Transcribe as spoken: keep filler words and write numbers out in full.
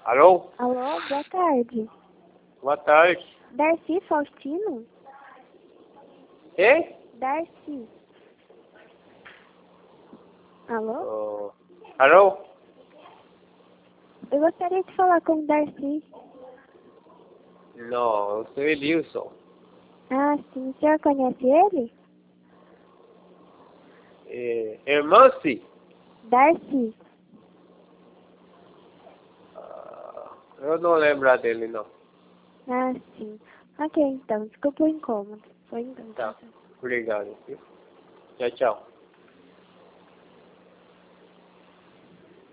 Alô? Alô, boa tarde. Boa tarde. Darcy Faustino? Quem? Darcy. Alô? Oh. Alô? Eu gostaria de falar com o Darcy. Não, eu sou Edilson. Ah, sim. O senhor conhece ele? É, irmão, sim? Darcy. Ah, eu não lembro dele, não. Ah, sim. Ok, então. Desculpa o incômodo. Foi incômodo. Tá. Obrigado. Viu? Tchau, tchau.